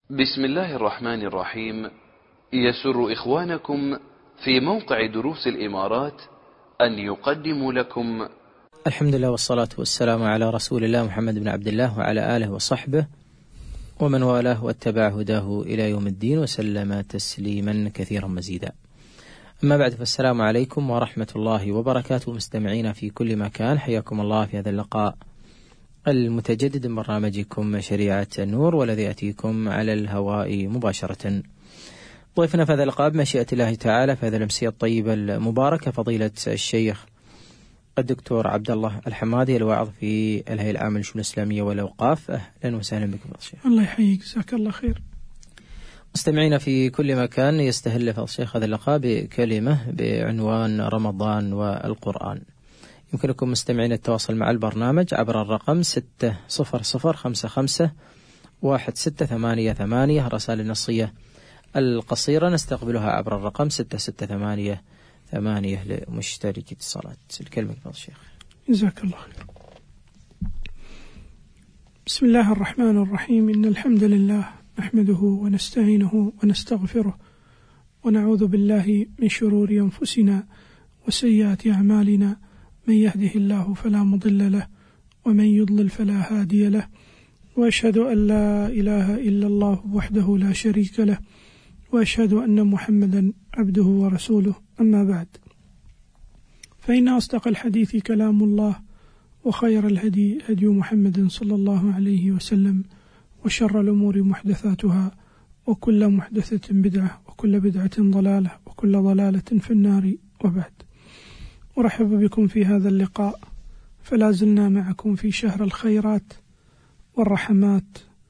بسم الله الرحمن الرحيم. يسر إخوانكم في موقع دروس الإمارات أن يقدموا لكم الحمد لله والصلاة والسلام على رسول الله محمد بن عبد الله وعلى آله وصحبه ومن والاه واتبع هداه إلى يوم الدين وسلم تسليما كثيرا مزيدا. أما بعد، فالسلام عليكم ورحمة الله وبركاته. مستمعين في كل مكان، حياكم الله في هذا اللقاء المتجدد من برنامجكم شريعة النور، والذي يأتيكم على الهواء مباشرة. ضيفنا في هذا اللقاء بمشيئة الله تعالى في هذه الأمسية الطيبة المباركة فضيلة الشيخ الدكتور عبد الله الحمادي، الواعظ في الهيئة العامة للشؤون الإسلامية والأوقاف. أهلا وسهلا بكم يا شيخ. الله يحييك، جزاك الله خير. مستمعين في كل مكان، يستهل فضيلة الشيخ هذا اللقاء بكلمة بعنوان رمضان والقرآن. يمكنكم مستمعين التواصل مع البرنامج عبر الرقم 600551688. الرسائل النصية القصيرة نستقبلها عبر الرقم 6688 لمشترك اتصالات. الكلمة لفضل الشيخ. جزاك الله خير. بسم الله الرحمن الرحيم. إن الحمد لله نحمده ونستعينه ونستغفره ونعوذ بالله من شرور أنفسنا وسيئات أعمالنا. من يهده الله فلا مضل له ومن يضلل فلا هادي له، وأشهد أن لا إله إلا الله وحده لا شريك له، وأشهد أن محمدا عبده ورسوله. أما بعد، فإن أصدق الحديث كلام الله، وخير الهدي هدي محمد صلى الله عليه وسلم، وشر الأمور محدثاتها، وكل محدثة بدعة، وكل بدعة ضلالة، وكل ضلالة في النار. وبعد، أرحب بكم في هذا اللقاء، فلا زلنا معكم في شهر الخيرات والرحمات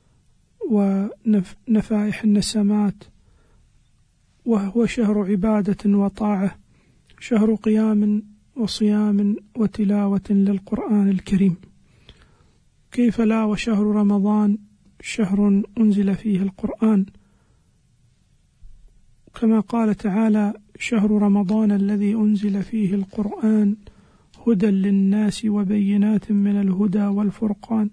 ونفائح النسمات، وهو شهر عبادة وطاعة، شهر قيام وصيام وتلاوة للقرآن الكريم. كيف لا وشهر رمضان شهر أنزل فيه القرآن، كما قال تعالى: شهر رمضان الذي أنزل فيه القرآن هدى للناس وبينات من الهدى والفرقان.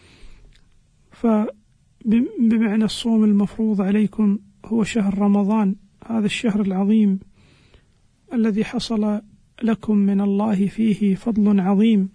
فبمعنى الصوم المفروض عليكم هو شهر رمضان، هذا الشهر العظيم الذي حصل لكم من الله فيه فضل عظيم،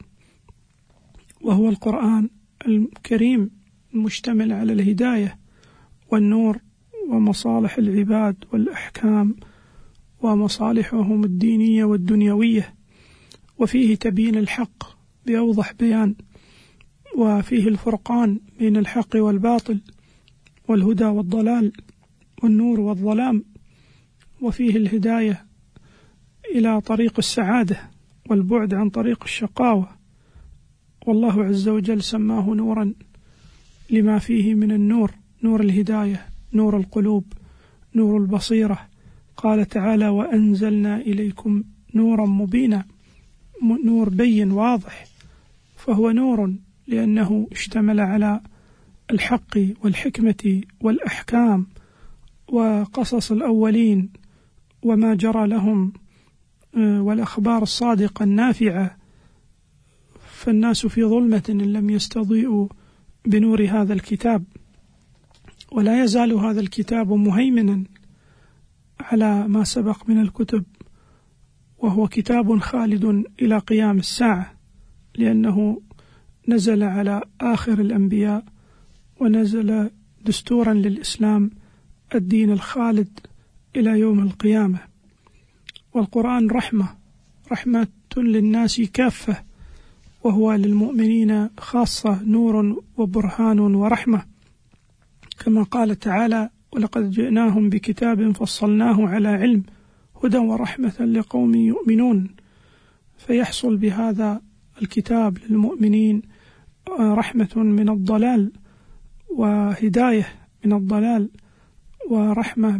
وهو القرآن الكريم المشتمل على الهداية والنور ومصالح العباد والأحكام ومصالحهم الدينية والدنيوية، وفيه تبيين الحق بأوضح بيان، وفيه الفرقان بين الحق والباطل، والهدى والضلال، والنور والظلام، وفيه الهداية إلى طريق السعادة والبعد عن طريق الشقاوة. والله عز وجل سماه نورا لما فيه من النور: نور الهداية، نور القلوب، نور البصيرة. قال تعالى: وأنزلنا إليكم نورا مبينا، نور بين واضح، فهو نور لأنه اشتمل على الحق والحكمة والأحكام وقصص الأولين وما جرى لهم والأخبار الصادقة النافعة، فالناس في ظلمة إن لم يستضيئوا بنور هذا الكتاب. ولا يزال هذا الكتاب مهيمنا على ما سبق من الكتب، وهو كتاب خالد إلى قيام الساعة، لأنه نزل على آخر الأنبياء، ونزل دستورا للإسلام، الدين الخالد إلى يوم القيامة. والقرآن رحمة للناس كافة، وهو للمؤمنين خاصة، نور وبرهان ورحمة، كما قال تعالى: ولقد جئناهم بكتاب فصلناه على علم هدى ورحمة لقوم يؤمنون. فيحصل بهذا الكتاب للمؤمنين رحمة من الضلال، وهداية من الضلال، ورحمة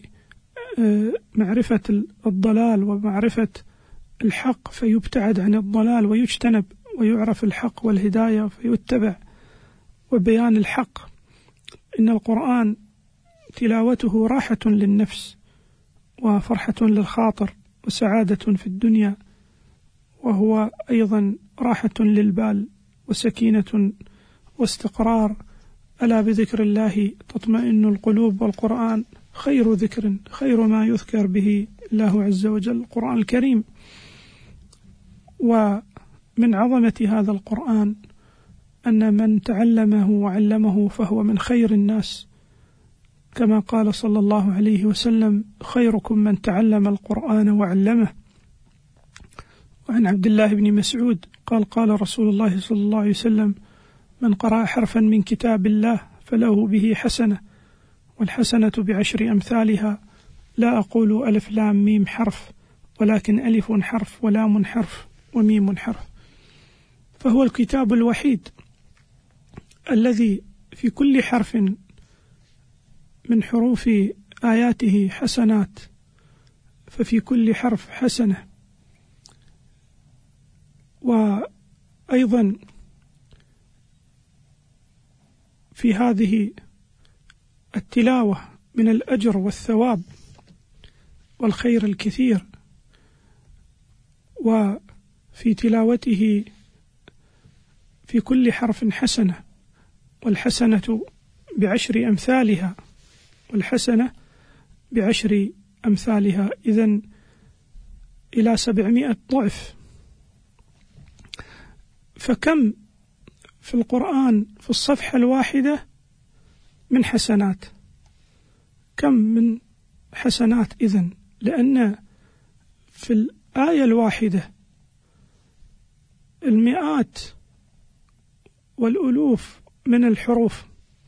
بمعرفة الضلال ومعرفة الحق، فيبتعد عن الضلال ويجتنب، ويعرف الحق والهداية فيتبع، وبيان الحق. إن القرآن تلاوته راحة للنفس وفرحة للخاطر وسعادة في الدنيا، وهو أيضا راحة للبال وسكينة واستقرار ألا بذكر الله تطمئن القلوب، والقرآن خير ذكر، خير ما يذكر به الله عز وجل القرآن الكريم. ومن عظمة هذا القرآن أن من تعلمه وعلمه فهو من خير الناس، كما قال صلى الله عليه وسلم: خيركم من تعلم القرآن وعلمه. وعن عبد الله بن مسعود قال: قال رسول الله صلى الله عليه وسلم: من قرأ حرفا من كتاب الله فله به حسنة، والحسنة ب10 أمثالها، لا أقول ألف لام ميم حرف، ولكن ألف حرف ولام حرف وميم حرف. فهو الكتاب الوحيد الذي في كل حرف من حروف آياته حسنات، ففي كل حرف حسنة. وأيضا في هذه التلاوة من الأجر والثواب والخير الكثير، وفي تلاوته في كل حرف حسنة، والحسنة ب10 أمثالها، والحسنة ب10 أمثالها، إذن إلى 700 ضعف. فكم في القرآن في الصفحة الواحدة من حسنات، كم من حسنات إذن، لأن في الآية الواحدة المئات والألوف من الحروف،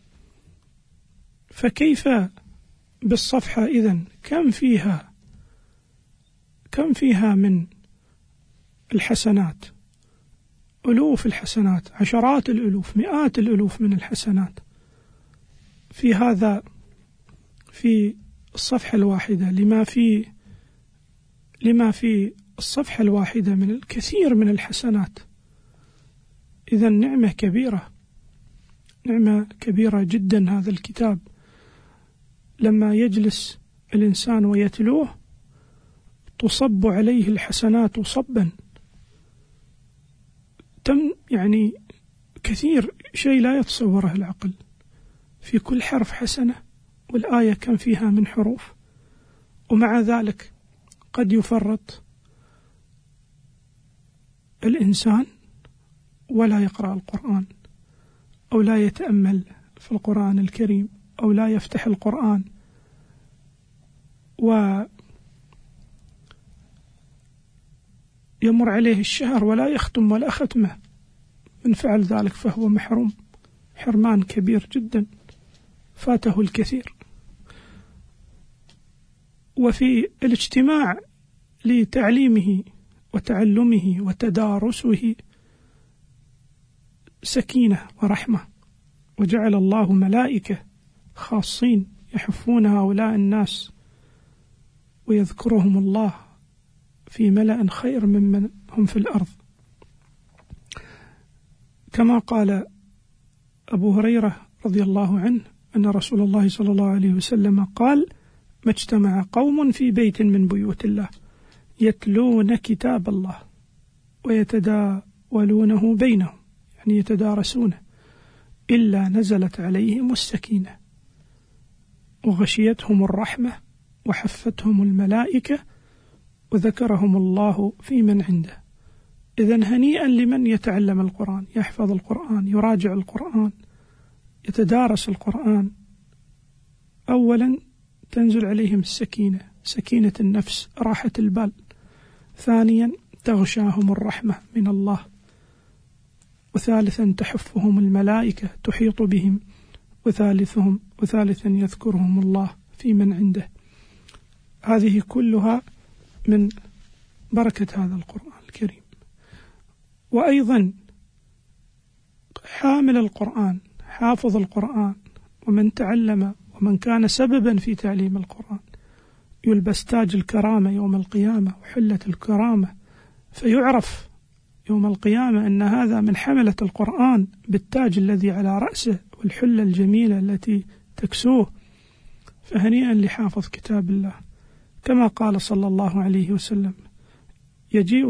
فكيف بالصفحة إذن؟ كم فيها من الحسنات؟ ألوف الحسنات، عشرات الألوف، مئات الألوف من الحسنات في هذا، في الصفحة الواحدة، لما في الصفحة الواحدة من الكثير من الحسنات. إذن نعمة كبيرة، نعمة كبيرة جدا. هذا الكتاب لما يجلس الإنسان ويتلوه تصب عليه الحسنات صبا، يعني كثير، شيء لا يتصوره العقل. في كل حرف حسنة، والآية كم فيها من حروف، ومع ذلك قد يفرط الإنسان ولا يقرأ القرآن، أو لا يتأمل في القرآن الكريم، أو لا يفتح القرآن، ويمر عليه الشهر ولا يختم ولا ختمه. من فعل ذلك فهو محروم حرمان كبير جدا، فاته الكثير. وفي الاجتماع لتعليمه وتعلمه وتدارسه سكينة ورحمة، وجعل الله ملائكة خاصين يحفون هؤلاء الناس، ويذكرهم الله في ملأ خير ممن هم في الأرض. كما قال أبو هريرة رضي الله عنه أن رسول الله صلى الله عليه وسلم قال: ما اجتمع قوم في بيت من بيوت الله يتلون كتاب الله ويتداولونه بينهم، يعني يتدارسونه، إلا نزلت عليهم السكينة وغشيتهم الرحمة وحفتهم الملائكة وذكرهم الله في من عنده. إذن هنيئا لمن يتعلم القرآن، يحفظ القرآن، يراجع القرآن، يتدارس القرآن. أولا تنزل عليهم السكينة، سكينة النفس، راحة البال. ثانيا تغشاهم الرحمة من الله. وثالثا تحفهم الملائكة تحيط بهم. وثالثا يذكرهم الله في من عنده. هذه كلها من بركة هذا القرآن الكريم. وأيضا حامل القرآن، حافظ القرآن، ومن تعلم ومن كان سببا في تعليم القرآن يلبس تاج الكرامة يوم القيامة وحلة الكرامة، فيعرف يوم القيامة أن هذا من حملة القرآن بالتاج الذي على رأسه والحلة الجميلة التي تكسوه. فهنيئا لحافظ كتاب الله. كما قال صلى الله عليه وسلم: يجيء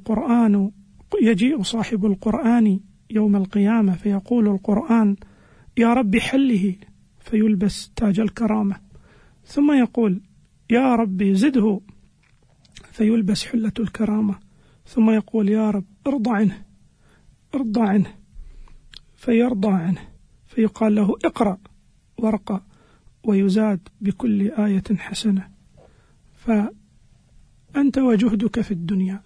صاحب القرآن يوم القيامة فيقول القرآن: يا رب حله فيلبس تاج الكرامة، ثم يقول يا رب زده فيلبس حلة الكرامة، ثم يقول يا رب ارضى عنه فيرضى عنه، فيقال له اقرأ وارقى ويزاد بكل آية حسنة. فأنت وجهدك في الدنيا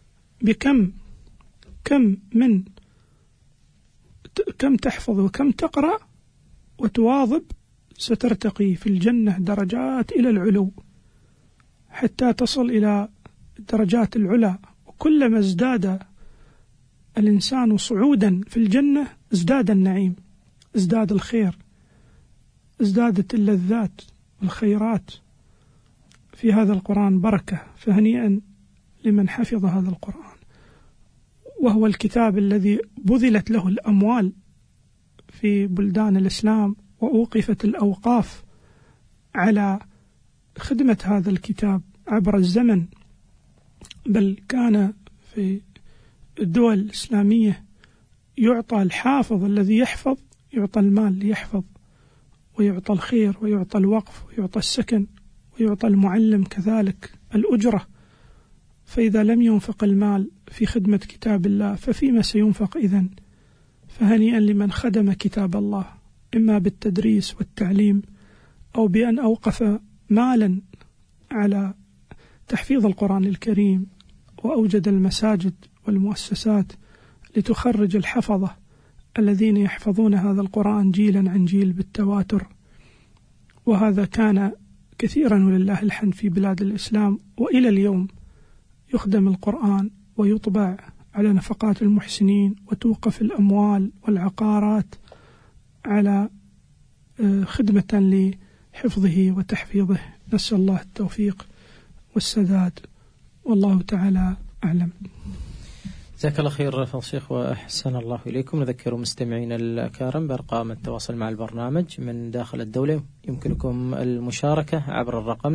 كم تحفظ وكم تقرأ وتواظب، سترتقي في الجنة درجات إلى العلو حتى تصل إلى درجات العلا. وكلما ازداد الإنسان صعودا في الجنة ازداد النعيم، ازداد الخير، ازدادت اللذات والخيرات. في هذا القرآن بركة، فهنيئا لمن حفظ هذا القرآن، وهو الكتاب الذي بذلت له الأموال في بلدان الإسلام وأوقفت الأوقاف على خدمة هذا الكتاب عبر الزمن. بل كان في الدول الإسلامية يعطى الحافظ الذي يحفظ، يعطى المال ليحفظ، ويعطى الخير، ويعطى الوقف، ويعطى السكن، ويعطى المعلم كذلك الأجرة. فإذا لم ينفق المال في خدمة كتاب الله ففيما سينفق إذن؟ فهنيئا لمن خدم كتاب الله إما بالتدريس والتعليم أو بأن أوقف مالا على تحفيظ القرآن الكريم، وأوجد المساجد والمؤسسات لتخرج الحفظة الذين يحفظون هذا القرآن جيلا عن جيل بالتواتر. وهذا كان كثيرا ولله الحمد في بلاد الإسلام، وإلى اليوم يخدم القرآن ويطبع على نفقات المحسنين، وتوقف الأموال والعقارات على خدمة لحفظه وتحفيظه. نسأل الله التوفيق والسداد، والله تعالى أعلم. جزاك الله خير فضل الشيخ وأحسن الله إليكم. نذكر مستمعين الأكارم بأرقام التواصل مع البرنامج من داخل الدولة. يمكنكم المشاركة عبر الرقم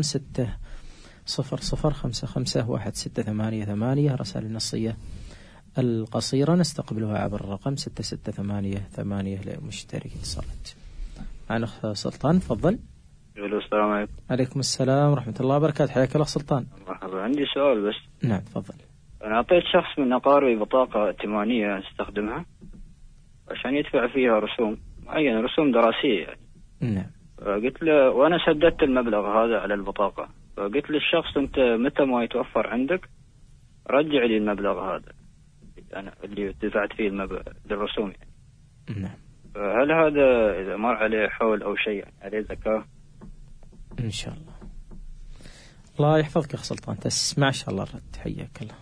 600551688. رسائل النصية القصيرة نستقبلها عبر الرقم 6688 لمشترك اتصالات. معنا سلطان، تفضل. السلام عليكم. عليكم السلام ورحمة الله وبركاته. حياك الله سلطان. مرحبا. عندي سؤال بس. نعم تفضل. أنا أعطيت شخص من أقاربي بطاقة ائتمانية استخدمها عشان يدفع فيها رسوم معينة، رسوم دراسية يعني. نعم. قلت له، وأنا سددت المبلغ هذا على البطاقة، فقلت للشخص أنت متى ما يتوفر عندك رجع لي المبلغ هذا أنا اللي دفعت فيه للرسوم يعني. نعم. هل هذا إذا مر عليه حول أو شيء يعني عليه زكاة؟ إن شاء الله. الله يحفظك يا أخ سلطان، تسمع إن شاء الله الرد. حياك الله.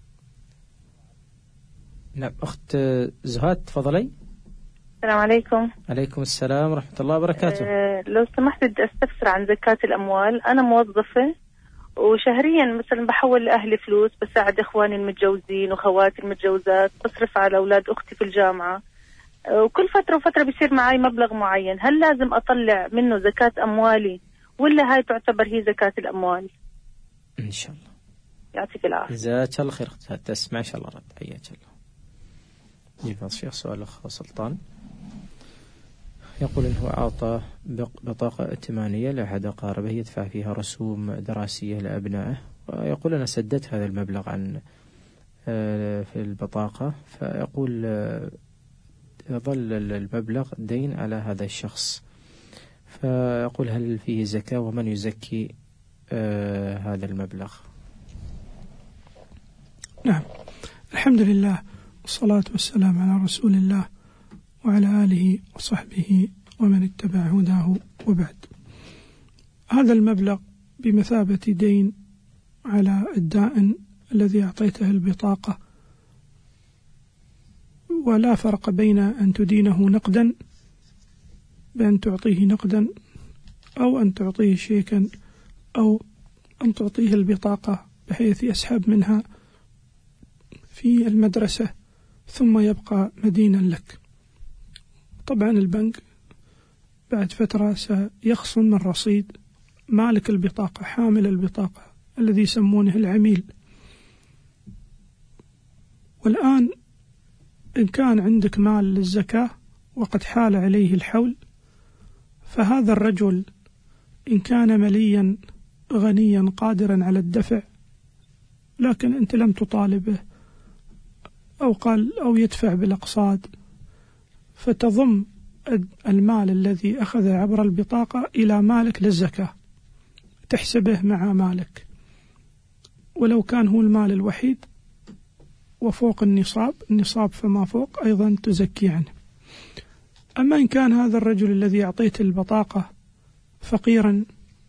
نعم أخت زهاد تفضلي. السلام عليكم. عليكم السلام ورحمة الله وبركاته. لو سمحت بدي أستفسر عن زكاة الأموال. أنا موظفة وشهريا مثلا بحول لأهلي فلوس، بساعد إخواني المتجوزين وخواتي المتجوزات، بصرف على أولاد أختي في الجامعة، وكل فترة وفترة بيصير معي مبلغ معين. هل لازم أطلع منه زكاة أموالي ولا هاي تعتبر هي زكاة الأموال؟ إن شاء الله. يعطيك العافية. جزاك الله خير. تسمع إن شاء الله رد. حياك الله. يفضل الشيخ. سؤال أخ سلطان يقول إنه أعطى بطاقة ائتمانية لأحد أقاربه يدفع فيها رسوم دراسية لأبنائه، ويقول أنا سددت هذا المبلغ عن في البطاقة، فيقول يظل المبلغ دين على هذا الشخص، فيقول هل فيه زكاة ومن يزكي هذا المبلغ؟ نعم، الحمد لله والصلاة والسلام على رسول الله وعلى آله وصحبه ومن اتبع هداه، وبعد. هذا المبلغ بمثابة دين على الدائن الذي أعطيته البطاقة، ولا فرق بين أن تدينه نقدا بأن تعطيه نقدا، أو أن تعطيه شيكا، أو أن تعطيه البطاقة بحيث يسحب منها في المدرسة ثم يبقى مدينا لك. طبعا البنك بعد فترة سيخصم من رصيد مالك البطاقة، حامل البطاقة الذي يسمونه العميل. والآن إن كان عندك مال للزكاة وقد حال عليه الحول، فهذا الرجل إن كان مليا غنيا قادرا على الدفع، لكن أنت لم تطالبه أو يدفع بالأقساط، فتضم المال الذي أخذ عبر البطاقة إلى مالك للزكاة، تحسبه مع مالك، ولو كان هو المال الوحيد وفوق النصاب فما فوق أيضا تزكي عنه. أما إن كان هذا الرجل الذي أعطيته البطاقة فقيرا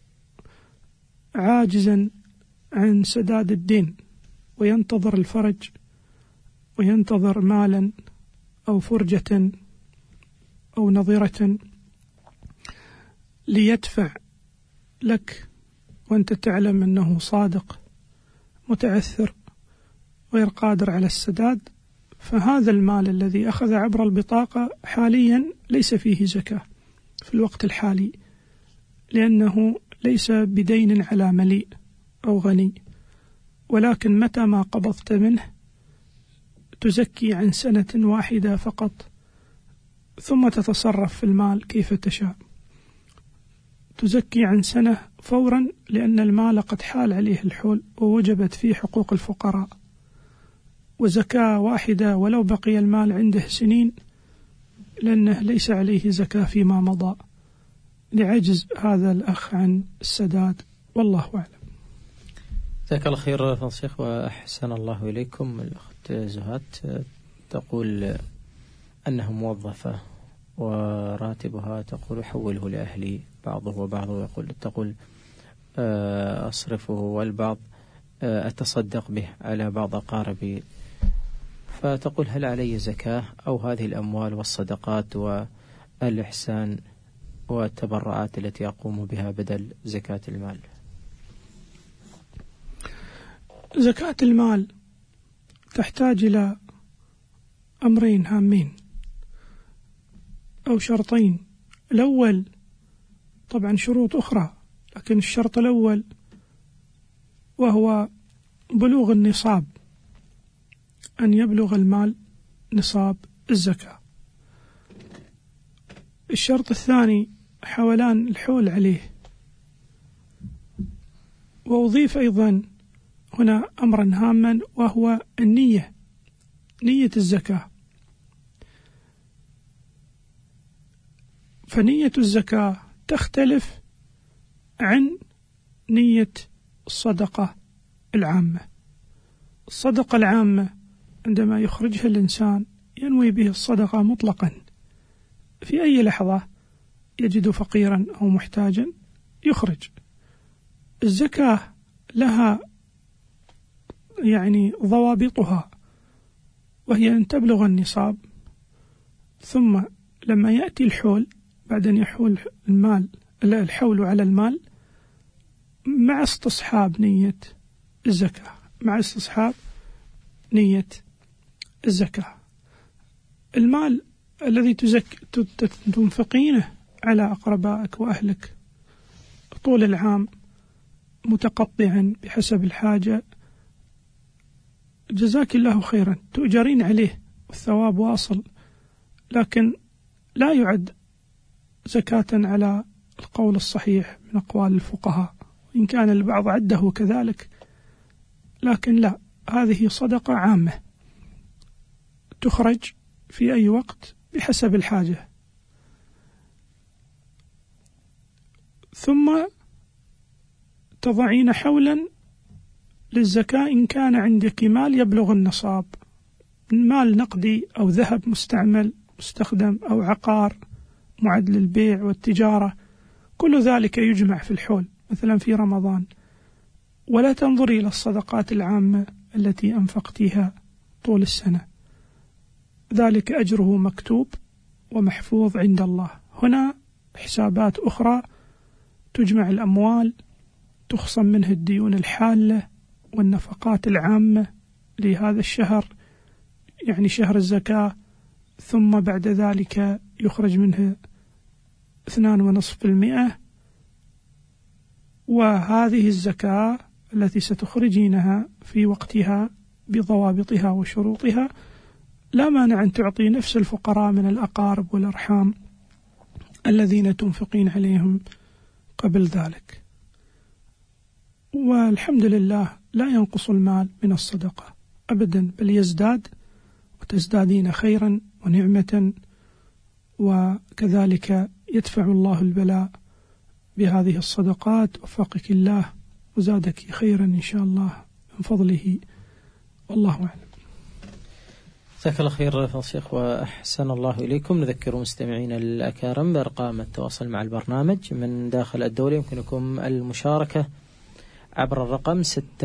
عاجزا عن سداد الدين وينتظر الفرج وينتظر مالا أو فرجة أو نظيرة ليدفع لك، وأنت تعلم أنه صادق متعثر غير قادر على السداد، فهذا المال الذي أخذ عبر البطاقة حاليا ليس فيه زكاة في الوقت الحالي، لأنه ليس بدين على مليء أو غني، ولكن متى ما قبضت منه تزكي عن سنة واحدة فقط، ثم تتصرف في المال كيف تشاء. تزكي عن سنة فورا، لأن المال قد حال عليه الحول ووجبت فيه حقوق الفقراء، وزكاة واحدة ولو بقي المال عنده سنين، لأنه ليس عليه زكاة فيما مضى لعجز هذا الأخ عن السداد، والله أعلم. جزاك الله خير فضيلة الشيخ وأحسن الله إليكم. الأخت زهاد تقول أنها موظفة وراتبها تقول حوله لأهلي بعضه وبعضه، تقول أصرفه والبعض أتصدق به على بعض أقاربي، فتقول هل علي زكاة أو هذه الأموال والصدقات والإحسان والتبرعات التي أقوم بها بدل زكاة المال؟ زكاة المال تحتاج إلى أمرين هامين أو شرطين. الأول طبعا شروط أخرى، لكن الشرط الأول وهو بلوغ النصاب، أن يبلغ المال نصاب الزكاة. الشرط الثاني حولان الحول عليه. وأضيف أيضا هنا أمرا هاما وهو النية، نية الزكاة. فنية الزكاة تختلف عن نية الصدقة العامة. الصدقة العامة عندما يخرجها الإنسان ينوي به الصدقة مطلقا، في أي لحظة يجد فقيرا أو محتاجا يخرج. الزكاة لها ضوابطها، وهي أن تبلغ النصاب، ثم لما يأتي الحول بعد أن يحول الحول على المال مع استصحاب نية الزكاة، مع استصحاب نية الزكاة. المال الذي تنفقينه على أقربائك وأهلك طول العام متقطعا بحسب الحاجة، جزاك الله خيرا، تؤجرين عليه والثواب واصل، لكن لا يعد زكاة على القول الصحيح من أقوال الفقهاء، إن كان البعض عده كذلك، لكن لا، هذه صدقة عامة تخرج في أي وقت بحسب الحاجة. ثم تضعين حولا للزكاة إن كان عندك مال يبلغ النصاب، مال نقدي أو ذهب مستعمل مستخدم أو عقار معد للبيع والتجارة، كل ذلك يجمع في الحول مثلا في رمضان. ولا تنظري إلى الصدقات العامة التي أنفقتها طول السنة، ذلك أجره مكتوب ومحفوظ عند الله. هنا حسابات أخرى تجمع الأموال، تخصم منه الديون الحالة والنفقات العامة لهذا الشهر، يعني شهر الزكاة، ثم بعد ذلك يخرج منه 2.5%. وهذه الزكاة التي ستخرجينها في وقتها بضوابطها وشروطها لا مانع أن تعطي نفس الفقراء من الأقارب والأرحام الذين تنفقين عليهم قبل ذلك. والحمد لله لا ينقص المال من الصدقة أبدا، بل يزداد، وتزدادين خيرا ونعمة، وكذلك يدفع الله البلاء بهذه الصدقات. وفقك الله وزادك خيرا إن شاء الله من فضله، والله أعلم. جزاك الله خير فضل الشيخ وأحسن الله إليكم. نذكر مستمعينا الأكارم بأرقام التواصل مع البرنامج من داخل الدولة. يمكنكم المشاركة عبر الرقم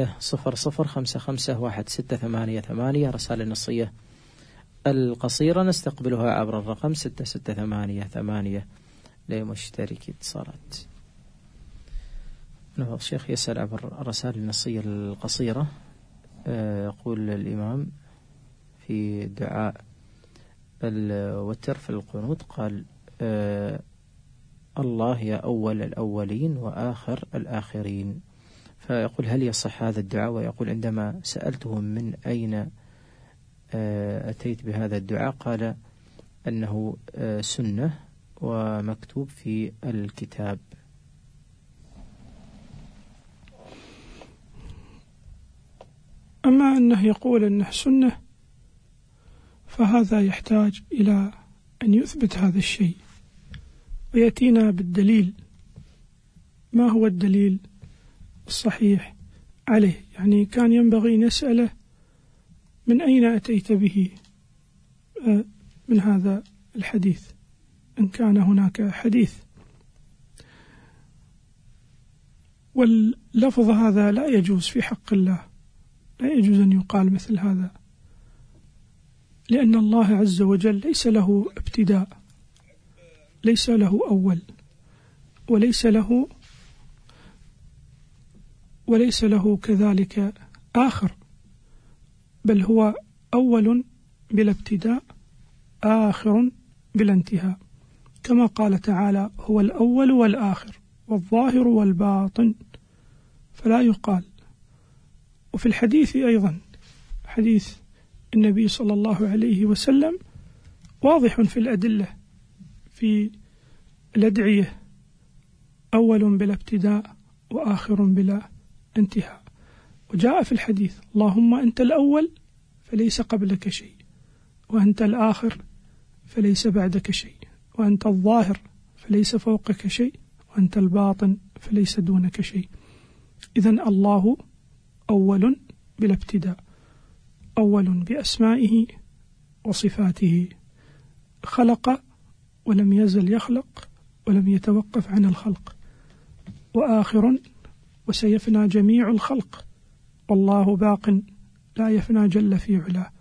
600551688. رسالة نصية القصيرة نستقبلها عبر الرقم 6688 لمشترك اتصالات. الشيخ يسأل عبر الرسائل النصية القصيرة. يقول الإمام في دعاء الوتر في القنوت قال الله يا أول الأولين وآخر الآخرين. فيقول هل يصح هذا الدعاء؟ ويقول عندما سألته من أين أتيت بهذا الدعاء قال أنه سنة ومكتوب في الكتاب. أما أنه يقول أنه سنة فهذا يحتاج إلى أن يثبت هذا الشيء ويأتينا بالدليل. ما هو الدليل الصحيح عليه؟ يعني كان ينبغي نسأله من أين أتيت به من هذا الحديث إن كان هناك حديث. واللفظ هذا لا يجوز في حق الله، لا يجوز أن يقال مثل هذا، لأن الله عز وجل ليس له ابتداء، ليس له أول، وليس له كذلك آخر، بل هو أول بلا ابتداء، آخر بلا انتهاء، كما قال تعالى هو الأول والآخر والظاهر والباطن، فلا يقال. وفي الحديث أيضا حديث النبي صلى الله عليه وسلم واضح في الأدلة في الأدعية، أول بلا ابتداء وآخر بلا انتهاء. وجاء في الحديث اللهم أنت الأول فليس قبلك شيء، وأنت الآخر فليس بعدك شيء، وأنت الظاهر فليس فوقك شيء، وأنت الباطن فليس دونك شيء. إذن الله أول بلا ابتداء، أول بأسمائه وصفاته، خلق ولم يزل يخلق ولم يتوقف عن الخلق، وآخر وسيفنى جميع الخلق، والله باق لا يفنى جل في علاه.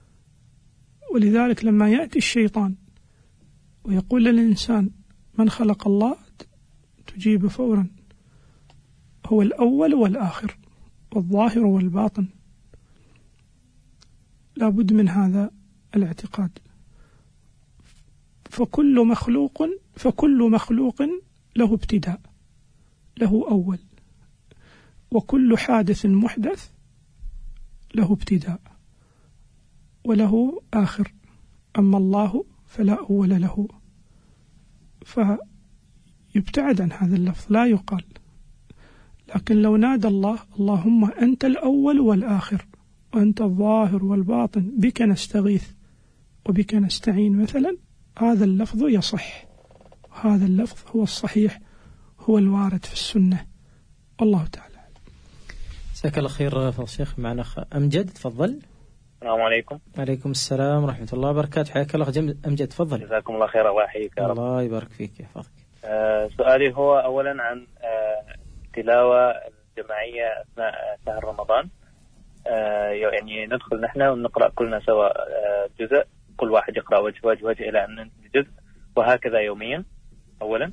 ولذلك لما يأتي الشيطان ويقول للإنسان من خلق الله تجيب فورا هو الأول والآخر والظاهر والباطن. لا بد من هذا الاعتقاد. فكل مخلوق له ابتداء، له أول، وكل حادث محدث له ابتداء وله آخر. أما الله فلا أول له، فيبتعد عن هذا اللفظ، لا يقال. لكن لو نادى الله اللهم أنت الأول والآخر وأنت الظاهر والباطن بك نستغيث وبك نستعين مثلا، هذا اللفظ يصح، هذا اللفظ هو الصحيح، هو الوارد في السنة، والله تعالى. جزاك الله خير فضل الشيخ. معنا أمجد، تفضل. السلام عليكم. وعليكم السلام ورحمة الله وبركاته. حياك الله أمجد، تفضل. جزاكم الله خير، الله يحييك يا رب. الله يبارك فيك يحفظك. سؤالي هو أولا عن التلاوة الجماعية أثناء شهر رمضان. يعني ندخل نحن ونقرأ كلنا سوا جزء، كل واحد يقرأ وجه إلى أن ننتهي جزء، وهكذا يوميا أولا.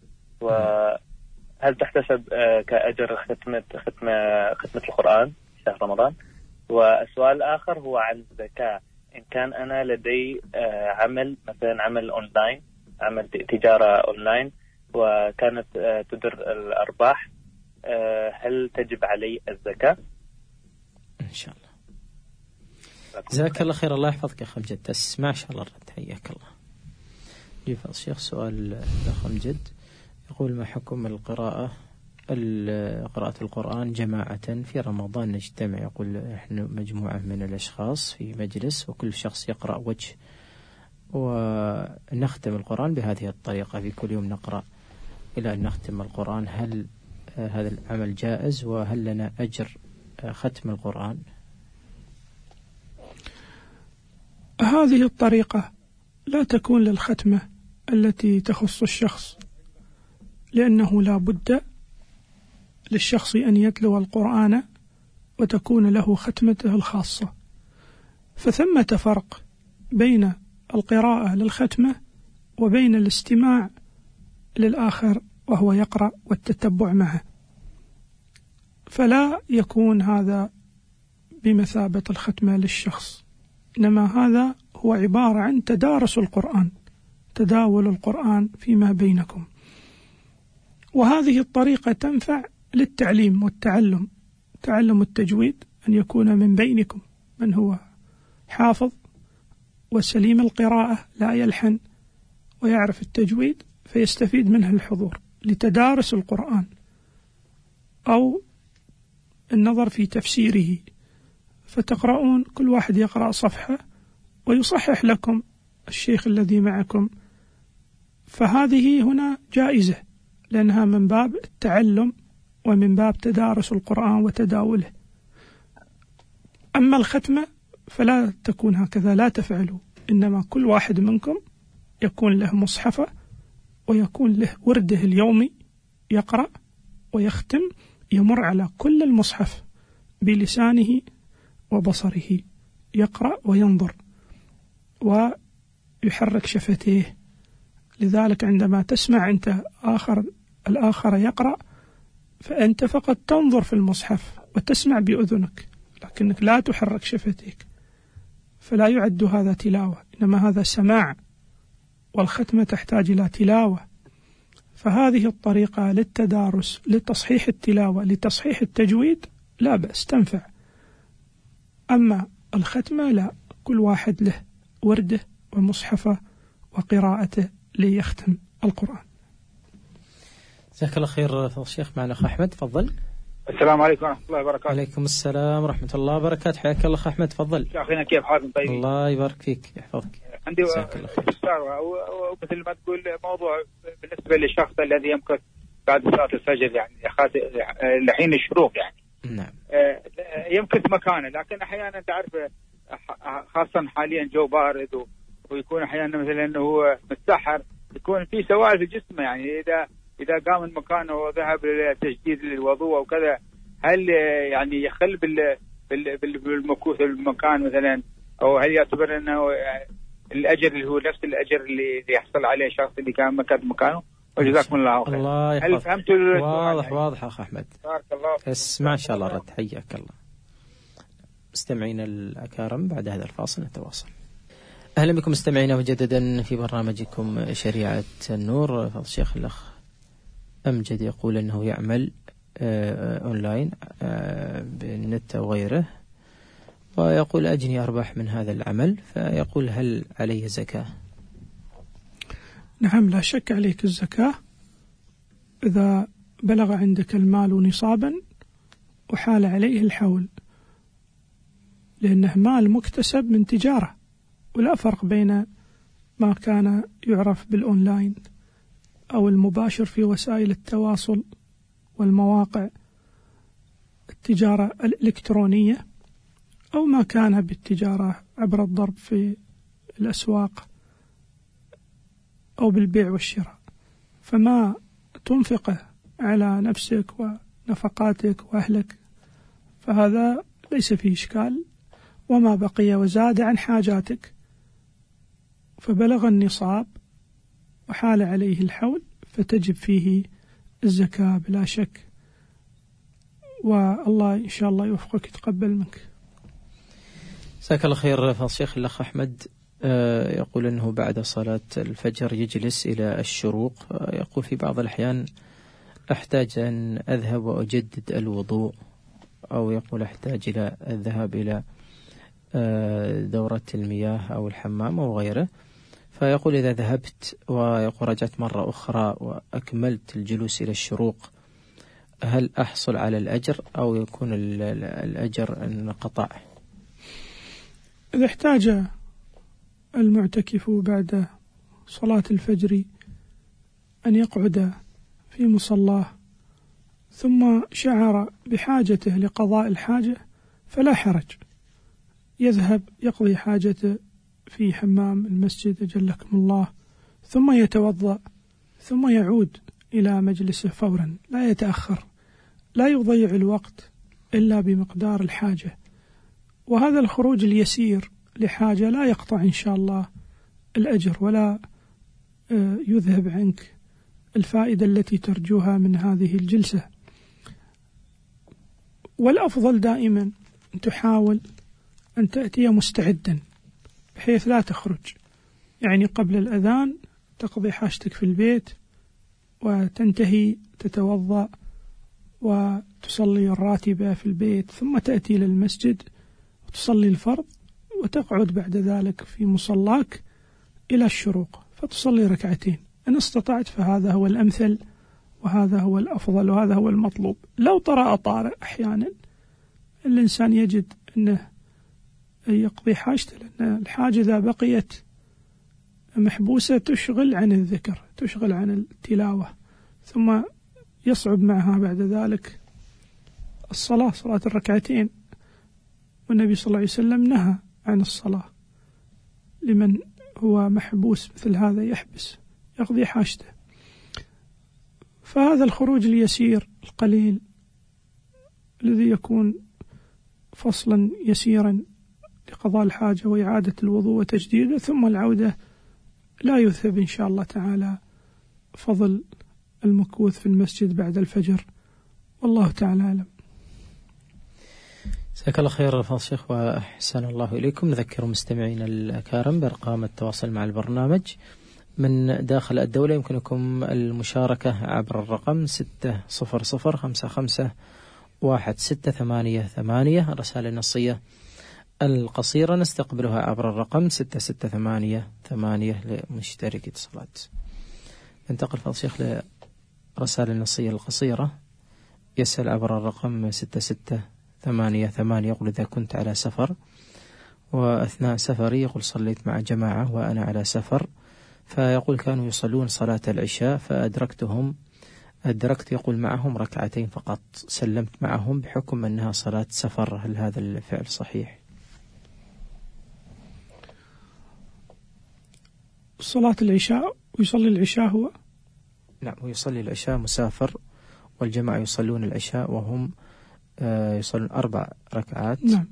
وهل تحتسب كأجر ختمة القرآن شهر رمضان؟ والسؤال الآخر هو عن الزكاة. إن كان أنا لدي عمل مثلا عمل أونلاين، عمل تجارة أونلاين، وكانت تدر الأرباح، هل تجب علي الزكاة؟ إن شاء الله. جزاك الله خير. الله يحفظك يا أخ أمجد. ما شاء الله الرد، حياك الله. جيب الشيخ سؤال الأخ أمجد يقول: ما حكم قراءة القرآن جماعة في رمضان؟ نجتمع، يقول إحنا مجموعة من الأشخاص في مجلس وكل شخص يقرأ وجه ونختم القرآن بهذه الطريقة، في كل يوم نقرأ إلى أن نختم القرآن. هل هذا العمل جائز؟ وهل لنا أجر ختم القرآن؟ هذه الطريقة لا تكون للختمة التي تخص الشخص، لأنه لا بد للشخص أن يتلو القرآن وتكون له ختمته الخاصة، فثمة فرق بين القراءة للختمة وبين الاستماع للآخر وهو يقرأ والتتبع معه، فلا يكون هذا بمثابة الختمة للشخص، إنما هذا هو عبارة عن تدارس القرآن، تداول القرآن فيما بينكم. وهذه الطريقة تنفع للتعليم والتعلم، تعلم التجويد، أن يكون من بينكم من هو حافظ وسليم القراءة لا يلحن ويعرف التجويد فيستفيد منه الحضور لتدارس القرآن، أو النظر في تفسيره، فتقرؤون كل واحد يقرأ صفحة ويصحح لكم الشيخ الذي معكم، فهذه هنا جائزة لأنها من باب التعلم ومن باب تدارس القرآن وتداوله. أما الختمة فلا تكون هكذا، لا تفعلوا، إنما كل واحد منكم يكون له مصحفه ويكون له ورده اليومي يقرأ ويختم، يمر على كل المصحف بلسانه وبصره، يقرأ وينظر ويحرك شفتيه. لذلك عندما تسمع أنت الآخر يقرأ فأنت فقط تنظر في المصحف وتسمع بأذنك، لكنك لا تحرك شفتيك، فلا يعد هذا تلاوة، إنما هذا سماع، والختمة تحتاج إلى تلاوة. فهذه الطريقة للتدارس، لتصحيح التلاوة، لتصحيح التجويد، لا بأس، تنفع. أما الختمة لا، كل واحد له ورده ومصحفه وقراءته ليختم القرآن. جزاك الله خير فضل الشيخ. معنا أخ أحمد، تفضل. السلام عليكم ورحمة الله وبركاته. عليكم السلام ورحمة الله وبركاته. حياك الله أخ أحمد، تفضل. أخينا كيف حالكم؟ طيب، الله يبارك فيك يحفظك. عندي استفسار، ومثل ما تقول موضوع بالنسبة للشخص الذي يمكث بعد صلاة الفجر، يعني لحين الشروق، يعني نعم، يمكث مكانه، لكن أحيانا تعرف خاصة حاليا جو بارد ويكون أحيانا مثلا أنه هو متسحر، يكون في سوائل في جسمه، يعني إذا قام من مكانه وذهب لتجديد للوضوء وكذا، هل يعني يخل بالمكوث المكان مثلا، أو هل يعتبر أنه الأجر اللي هو نفس الأجر اللي يحصل عليه الشخص اللي كان مكان مكانه؟ وجزاكم الله خير. الله يحفظك. هل فهمت؟ واضح أخ أحمد. بارك الله. اسمع إن شاء الله رد. حياك الله. مستمعين الأكارم، بعد هذا الفاصل نتواصل. أهلا بكم مستمعينا مجددا في برنامجكم شريعة النور. فضل الشيخ الأخ أمجد يقول أنه يعمل أونلاين بالنت أو غيره، ويقول أجني أرباح من هذا العمل، فيقول هل عليه زكاة؟ نعم، لا شك عليك الزكاة إذا بلغ عندك المال نصابا وحال عليه الحول، لأنه مال مكتسب من تجارة، ولا فرق بين ما كان يعرف بالأونلاين أو المباشر في وسائل التواصل والمواقع التجارة الإلكترونية، أو ما كان بالتجارة عبر الضرب في الأسواق أو بالبيع والشراء. فما تنفقه على نفسك ونفقاتك وأهلك فهذا ليس فيه إشكال، وما بقي وزاد عن حاجاتك فبلغ النصاب وحال عليه الحول فتجب فيه الزكاة بلا شك، والله إن شاء الله يوفقك يتقبل منك. جزاك الله خير. فضل الشيخ الأخ أحمد يقول أنه بعد صلاة الفجر يجلس إلى الشروق، يقول في بعض الأحيان أحتاج أن أذهب وأجدد الوضوء، أو يقول أحتاج إلى الذهاب إلى دورة المياه أو الحمام أو غيره. فيقول إذا ذهبت ويقول رجعت مرة أخرى وأكملت الجلوس إلى الشروق، هل أحصل على الأجر أو يكون الأجر انقطع؟ إذا احتاج المعتكف بعد صلاة الفجر أن يقعد في مصلاه ثم شعر بحاجته لقضاء الحاجة فلا حرج، يذهب يقضي حاجته في حمام المسجد أجلكم الله، ثم يتوضأ ثم يعود إلى مجلسه فورا، لا يتأخر، لا يضيع الوقت إلا بمقدار الحاجة. وهذا الخروج اليسير لحاجة لا يقطع إن شاء الله الأجر ولا يذهب عنك الفائدة التي ترجوها من هذه الجلسة. والأفضل دائما أن تحاول أن تأتي مستعدا بحيث لا تخرج، يعني قبل الأذان تقضي حاجتك في البيت وتنتهي تتوضأ وتصلي الراتبة في البيت، ثم تأتي للمسجد وتصلي الفرض وتقعد بعد ذلك في مصلاك إلى الشروق فتصلي ركعتين إن استطعت، فهذا هو الأمثل وهذا هو الأفضل وهذا هو المطلوب. لو طرأ طارئ أحيانا الإنسان يجد أنه يقضي حاجته، لأن الحاجة إذا بقيت محبوسة تشغل عن الذكر، تشغل عن التلاوة، ثم يصعب معها بعد ذلك الصلاة، صلاة الركعتين. والنبي صلى الله عليه وسلم نهى عن الصلاة لمن هو محبوس مثل هذا، يحبس يقضي حاجته. فهذا الخروج اليسير القليل الذي يكون فصلا يسيرا لقضاء الحاجة وإعادة الوضوء وتجديده ثم العودة لا يذهب إن شاء الله تعالى فضل المكوث في المسجد بعد الفجر، والله تعالى أعلم. جزاك الله خير فضل الشيخ وأحسن الله إليكم. نذكر مستمعينا الأكارم بأرقام التواصل مع البرنامج من داخل الدولة. يمكنكم المشاركة عبر الرقم 600551688. الرسالة النصية القصيرة نستقبلها عبر الرقم 6688 لمشترك اتصالات. ننتقل فضل الشيخ لرسالة النصية القصيرة. يسأل عبر الرقم 6688 يقول إذا كنت على سفر وأثناء سفري يقول صليت مع جماعة وأنا على سفر، فيقول كانوا يصلون صلاة العشاء فأدركت يقول معهم ركعتين فقط، سلمت معهم بحكم أنها صلاة سفر، هل هذا الفعل صحيح؟ صلاة العشاء ويصلي العشاء هو؟ نعم، ويصلي العشاء مسافر والجماعة يصلون العشاء وهم يصلون 4 ركعات. نعم.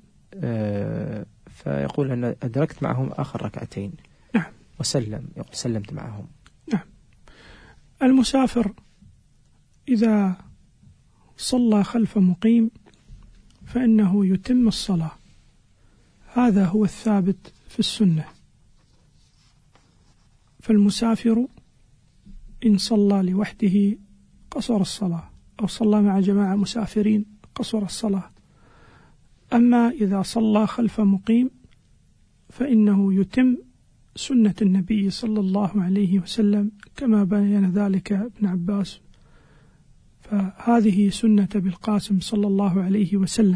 فيقول أن أدركت معهم آخر ركعتين. نعم. وسلم، يقول سلمت معهم. نعم. المسافر إذا صلى خلف مقيم فإنه يتم الصلاة، هذا هو الثابت في السنة. فالمسافر إن صلى لوحده قصر الصلاة، أو صلى مع جماعة مسافرين قصر الصلاة. أما إذا صلى خلف مقيم فإنه يتم سنة النبي صلى الله عليه وسلم كما بين ذلك ابن عباس، فهذه سنة بالقاسم صلى الله عليه وسلم.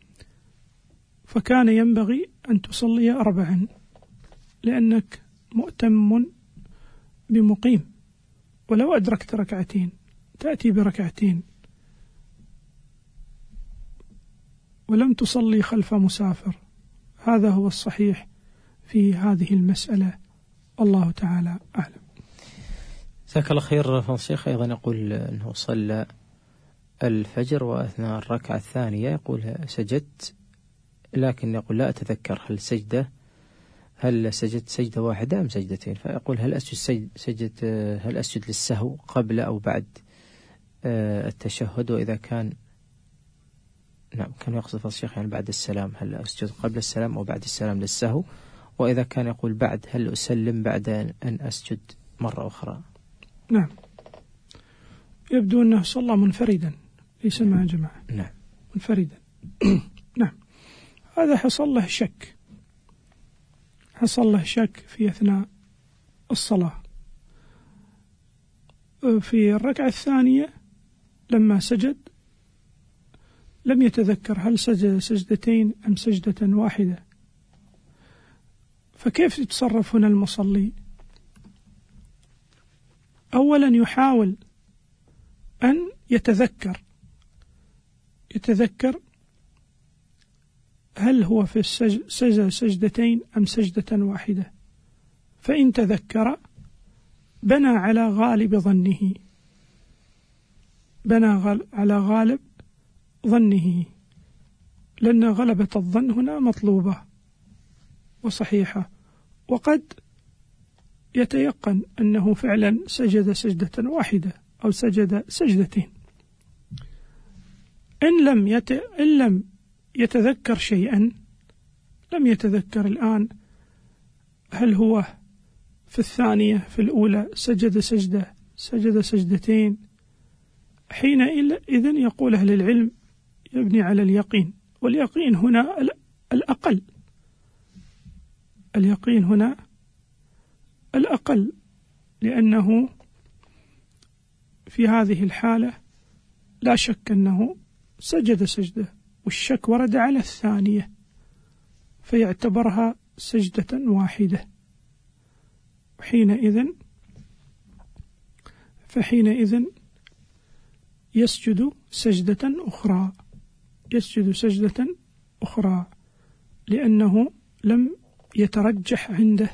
فكان ينبغي أن تصلي 4 لأنك مؤتم بمقيم، ولو أدركت ركعتين تأتي بركعتين، ولم تصلي خلف مسافر. هذا هو الصحيح في هذه المسألة، والله تعالى أعلم. جزاك الله خير فضل الشيخ. أيضا يقول أنه صلى الفجر وأثناء الركعة الثانية يقول سجدت، لكن يقول لا أتذكر هل سجدت سجدة واحدة أم سجدتين، فيقول هل أسجد للسهو قبل أو بعد التشهد، وإذا كان نعم كان يقصد فضل الشيخ يعني بعد السلام، هل أسجد قبل السلام أو بعد السلام للسهو، وإذا كان يقول بعد هل أسلم بعد أن أسجد مرة أخرى؟ نعم، يبدو أنه صلى منفردا ليس مع جماعة. نعم، منفردا. نعم، هذا حصل له شك حصل له شك في أثناء الصلاة. في الركعة الثانية لما سجد لم يتذكر هل سجد سجدتين أم سجدة واحدة، فكيف يتصرف هنا المصلي؟ أولا يحاول أن يتذكر هل هو في سجد سجدتين أم سجدة واحدة، فإن تذكر بنى على غالب ظنه، على غالب ظنه، لأن غلبة الظن هنا مطلوبة وصحيحة، وقد يتيقن أنه فعلا سجد سجدة واحدة أو سجد سجدتين. إن لم يتذكر شيئا، لم يتذكر الآن هل هو في الثانية في الأولى سجد سجدة سجد سجدتين، حينئذ يقول أهل العلم يبني على اليقين، واليقين هنا الأقل، اليقين هنا الأقل، لأنه في هذه الحالة لا شك أنه سجد سجدة، والشك ورد على الثانية فيعتبرها سجدة واحدة، فحينئذ يسجد سجدة أخرى، لأنه لم يترجح عنده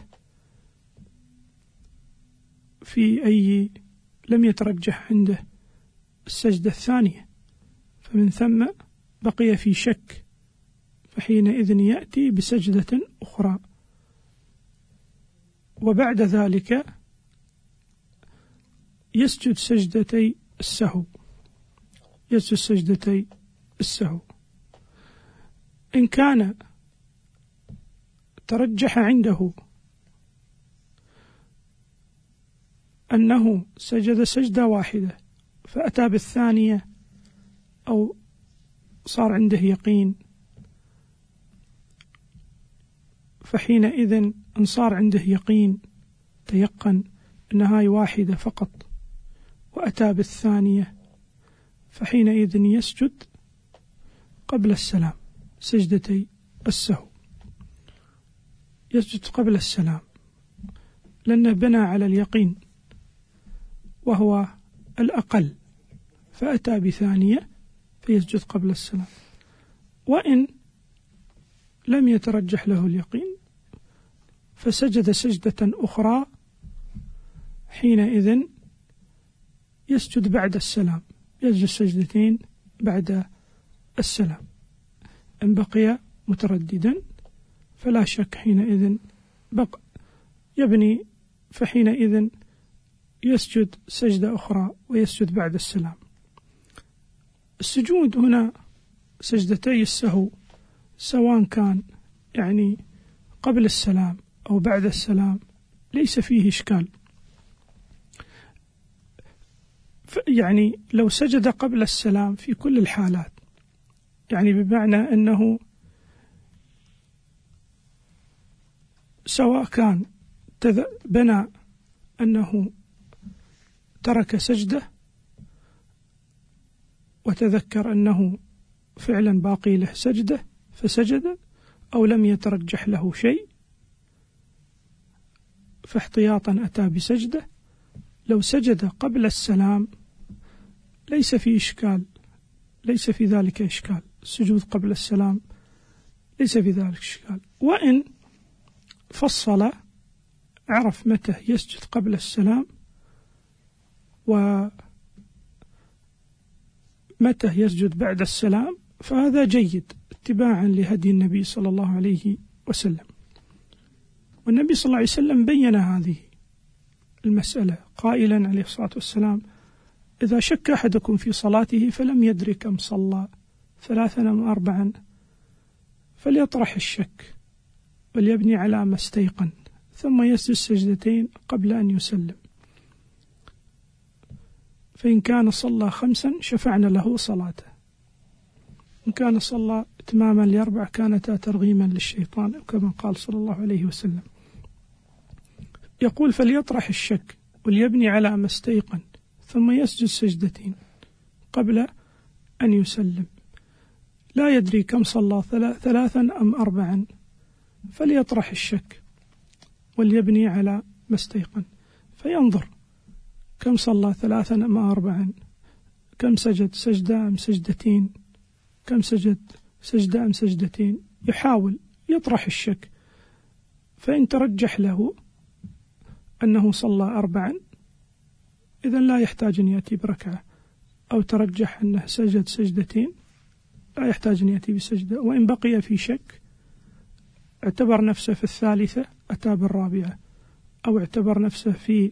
لم يترجح عنده السجدة الثانية، فمن ثم بقي في شك، فحينئذ يأتي بسجدة أخرى، وبعد ذلك يسجد سجدتي السهو. إن كان ترجح عنده أنه سجد سجدة واحدة فأتى بالثانية، أو صار عنده يقين، فحينئذ إن صار عنده يقين تيقن أن هاي واحدة فقط وأتى بالثانية، فحينئذ يسجد قبل السلام سجدتي السهو، يسجد قبل السلام، لأنه بنى على اليقين وهو الأقل، فأتى بثانية فيسجد قبل السلام. وإن لم يترجح له اليقين فسجد سجدة أخرى، حينئذ يسجد بعد السلام، يسجد سجدتين بعد السلام. إن بقي مترددا فلا شك حينئذ يبني، فحينئذ يسجد سجدة أخرى ويسجد بعد السلام. السجود هنا سجدتي السهو سواء كان يعني قبل السلام أو بعد السلام ليس فيه إشكال، يعني لو سجد قبل السلام في كل الحالات، يعني بمعنى أنه سواء كان بنى أنه ترك سجدة وتذكر أنه فعلا باقي له سجدة فسجد، أو لم يترجح له شيء فاحتياطا أتى بسجدة، لو سجد قبل السلام ليس في إشكال، ليس في ذلك إشكال، السجود قبل السلام ليس في ذلك إشكال. وإن فصل عرف متى يسجد قبل السلام ومتى يسجد بعد السلام فهذا جيد اتباعا لهدي النبي صلى الله عليه وسلم. والنبي صلى الله عليه وسلم بين هذه المسألة قائلا عليه الصلاة والسلام: إذا شك أحدكم في صلاته فلم يدرك كم صلى 3 أم 4 فليطرح الشك وليبني على ما استيقن ثم يسجد سجدتين قبل أن يسلم، فإن كان صلى 5 شفعنا له صلاته، إن كان صلى إتماما ل4 كانتا ترغيما للشيطان كما قال صلى الله عليه وسلم. يقول فليطرح الشك وليبني على ما استيقن ثم يسجد سجدتين قبل أن يسلم، لا يدري كم صلى 3 أم 4، فليطرح الشك وليبني على ما استيقن فينظر كم صلى 3 أم 4، كم سجد سجدة أم سجدتين، كم سجد سجدة أم سجدتين، يحاول يطرح الشك، فإن ترجح له أنه صلى 4 إذن لا يحتاج أن يأتي بركعة، أو ترجح أنه سجد سجدتين لا يحتاج أن يأتي بسجدة، وإن بقي في شك اعتبر نفسه في 3 أتى بالرابعة، أو اعتبر نفسه في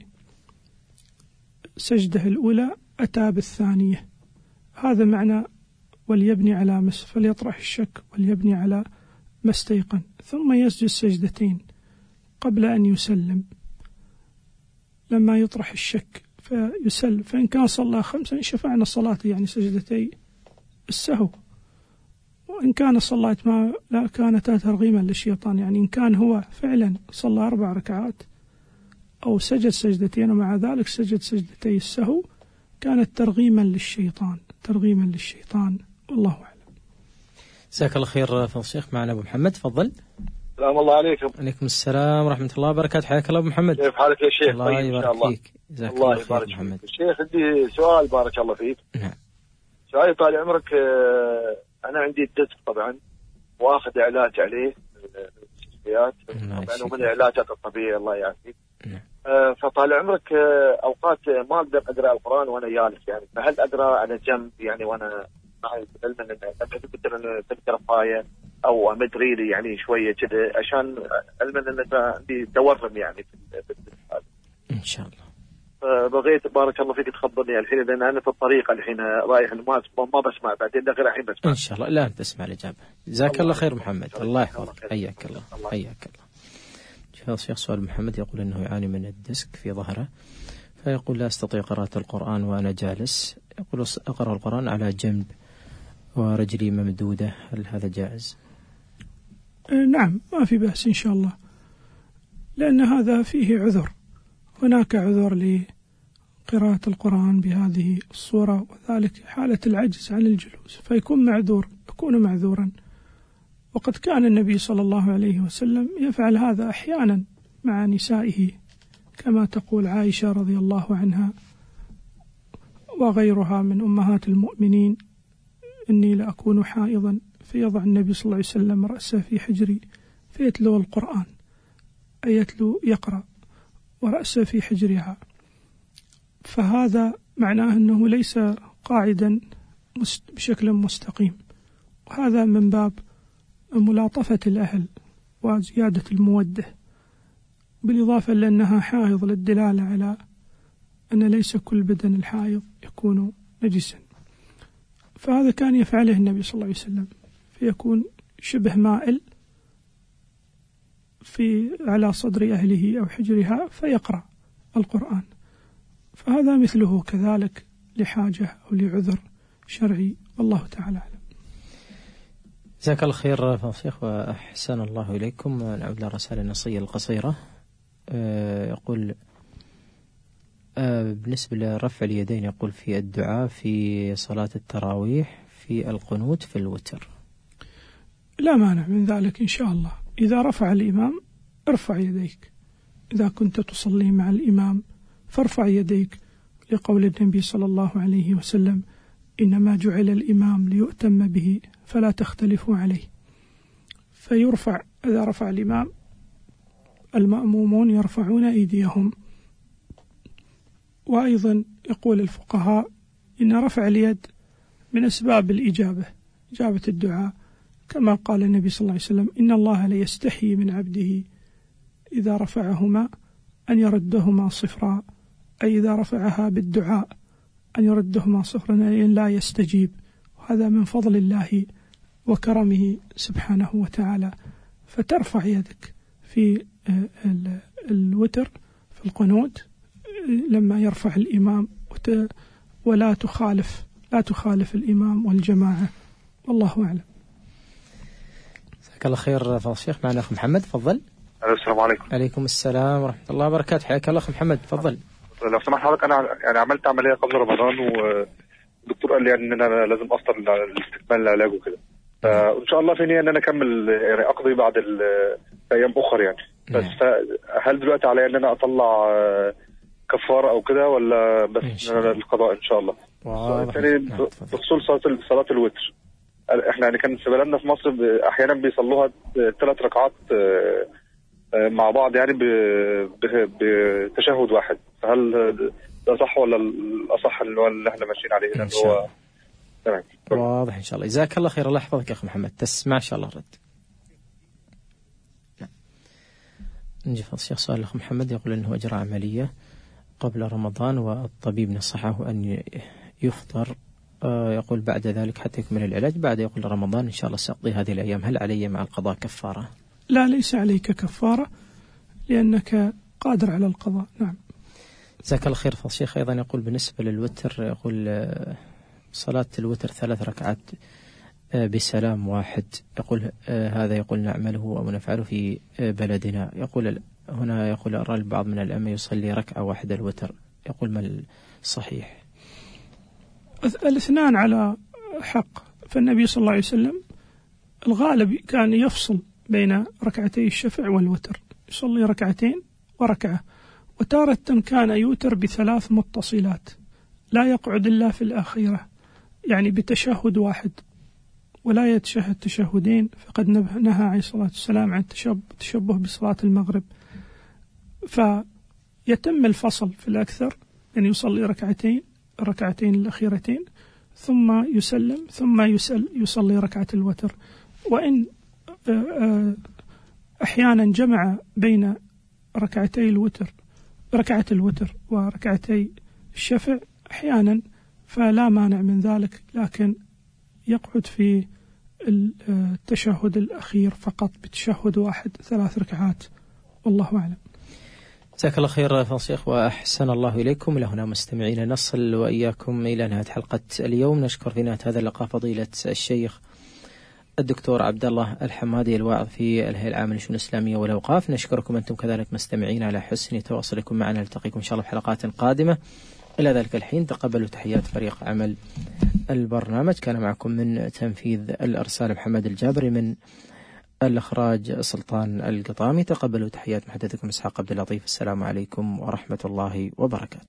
سجده الأولى أتى بالثانية. هذا معنى وليبني على فليطرح الشك وليبني على ما استيقن ثم يسجد سجدتين قبل أن يسلم. لما يطرح الشك فيسلم، فإن كان صلى 5 شفعنا الصلاة يعني سجدتي السهو، وإن كان صلاة ما لا كانتا ترغيما للشيطان، يعني إن كان هو فعلا صلى 4 ركعات أو سجد سجدتين ومع ذلك سجد سجدتي السهو كانت ترغيما للشيطان، ترغيما للشيطان، والله أعلم. جزاك الله خير فضل الشيخ. معنا أبو محمد، تفضل. السلام الله عليكم. عليكم السلام ورحمة الله وبركاته. حياك الله أبو محمد. كيف حالك يا شيخ؟ الله يبارك فيك. جزاك الله خير محمد. الشيخ عندي سؤال بارك الله فيك. نعم. سؤالي طال عمرك، أنا عندي الدزك طبعا وآخذ علاج عليه المستشفيات، طبعا ومن العلاجات الطبيعية الله يعافيك. فطال عمرك أوقات ما أقدر أقرأ القرآن وأنا جالس، يعني فهل أقرأ على جنب يعني وأنا معي علما أن تذكر آية أو أمد ريلي يعني شوية كده عشان علما أن عندي تورم يعني في هذا إن شاء الله. بغيت بارك الله فيك تخبرني الحين، لأن أنا في الطريق الحين رايح ما بسمع بعدين غير الحين بسمع إن شاء الله. لا تسمع الإجابة. جزاك الله خير محمد، الله يحفظك. حياك الله حياك الله. الشيخ سؤال محمد يقول أنه يعاني من الديسك في ظهره، فيقول لا أستطيع قراءة القرآن وأنا جالس، يقول أقرأ القرآن على جنب ورجلي ممدودة، هل هذا جائز؟ نعم، ما في بأس إن شاء الله، لأن هذا فيه عذر. هناك عذر لقراءة القرآن بهذه الصورة، وذلك حالة العجز عن الجلوس، فيكون معذور، يكون معذورا. وقد كان النبي صلى الله عليه وسلم يفعل هذا أحيانا مع نسائه، كما تقول عائشة رضي الله عنها وغيرها من أمهات المؤمنين: إني لأكون حائضا فيضع النبي صلى الله عليه وسلم رأسه في حجري فيتلو القرآن، أي يتلو يقرأ ورأسه في حجرها. فهذا معناه أنه ليس قاعدا بشكل مستقيم، وهذا من باب ملاطفة الأهل وزيادة المودة، بالإضافة لأنها حائض للدلالة على أن ليس كل بدن الحائض يكون نجسا. فهذا كان يفعله النبي صلى الله عليه وسلم، فيكون شبه مائل على صدر أهله أو حجرها فيقرأ القرآن، فهذا مثله كذلك لحاجة أو لعذر شرعي، والله تعالى أعلم. جزاك الله خير فضل الشيخ وأحسن الله إليكم. نعود لرسالة النصية القصيرة. يقول بالنسبة لرفع اليدين، يقول في الدعاء في صلاة التراويح في القنوت في الوتر. لا مانع من ذلك إن شاء الله. إذا رفع الإمام ارفع يديك، إذا كنت تصلي مع الإمام فارفع يديك، لقول النبي صلى الله عليه وسلم: إنما جعل الإمام ليؤتم به فلا تختلفوا عليه. فيرفع، إذا رفع الإمام المأمومون يرفعون أيديهم. وأيضا يقول الفقهاء إن رفع اليد من أسباب الإجابة، إجابة الدعاء، كما قال النبي صلى الله عليه وسلم: إن الله ليستحيي من عبده إذا رفعهما أن يردهما صفرا، أي إذا رفعها بالدعاء أن يردهما صفرا، أن لا يستجيب. وهذا من فضل الله وكرمه سبحانه وتعالى. فترفع يدك في الوتر في القنوت لما يرفع الإمام، ولا تخالف الإمام والجماعة، والله أعلم. جزاك الله خير فضل الشيخ. معنا أخ محمد، تفضل. السلام عليكم. عليكم السلام ورحمة الله وبركاته. حياك الله أخ محمد، تفضل. لو سمحت حضرتك، أنا يعني عملت عملية قبل رمضان، والدكتور قال لي يعني إن أنا لازم أفطر لاستكمال العلاج وكده. فإن شاء الله في نية إن أنا أكمل يعني أقضي بعد أيام أخر يعني. بس هل دلوقتي عليا إن أنا أطلع كفارة أو كده، ولا بس القضاء إن شاء الله؟ الثاني بخصوص صلاة الوتر، إحنا يعني كان في بلدنا في مصر أحيانا بيصلوها 3 ركعات مع بعض يعني بتشهد واحد، فهل ده صح ولا الأصح اللي احنا ماشيين عليه؟ لأن هو تمام واضح إن شاء الله. جزاك الله خير، الله يحفظك يا أخي محمد. تسمع إن شاء الله الرد. نجي فضل الشيخ سؤال الأخ محمد، يقول أنه أجرى عملية قبل رمضان والطبيب نصحه أن يفطر، يقول بعد ذلك حتى يكمل العلاج، بعد يقول رمضان إن شاء الله سأقضي هذه الأيام، هل علي مع القضاء كفارة؟ لا، ليس عليك كفارة لأنك قادر على القضاء. نعم. جزاك الله خير. فالشيخ أيضا يقول بالنسبة للوتر، يقول صلاة الوتر 3 ركعات بسلام واحد، يقول هذا يقول نعمله أو نفعله في بلدنا. يقول هنا يقول أرى البعض من الأئمة يصلي ركعة واحدة الوتر، يقول ما الصحيح؟ الاثنان على حق، فالنبي صلى الله عليه وسلم الغالب كان يفصل بين ركعتي الشفع والوتر، يصلي 2 وركعة، وتارة كان يوتر ب3 متصلات لا يقعد إلا في الأخيرة، يعني بتشهد واحد ولا يتشهد تشهدين، فقد نهى عليه الصلاة والسلام عن التشبه بصلاة المغرب. فيتم الفصل في الأكثر، يعني يصلي 2 الأخيرتين ثم يسلم، ثم يصلي ركعة الوتر. وإن أحيانا جمع بين ركعة الوتر وركعتي الشفع أحيانا، فلا مانع من ذلك، لكن يقعد في التشهد الأخير فقط بتشهد واحد 3 ركعات، والله أعلم. جزاك الله خير فالشيخ وأحسن الله إليكم. لهنا مستمعين نصل وإياكم إلى نهاية حلقة اليوم. نشكر في نهاية هذا اللقاء فضيلة الشيخ الدكتور عبد الله الحمادي الواعظ في الهيئة العامة للشؤون الإسلامية والأوقاف. نشكركم أنتم كذلك مستمعين على حسن تواصلكم معنا. نلتقيكم إن شاء الله في حلقات قادمة. إلى ذلك الحين تقبلوا تحيات فريق عمل البرنامج. كان معكم من تنفيذ الإرسال محمد الجابري، من الإخراج سلطان القطامي. تقبلوا تحيات محدثكم إسحاق عبد اللطيف. السلام عليكم ورحمة الله وبركاته.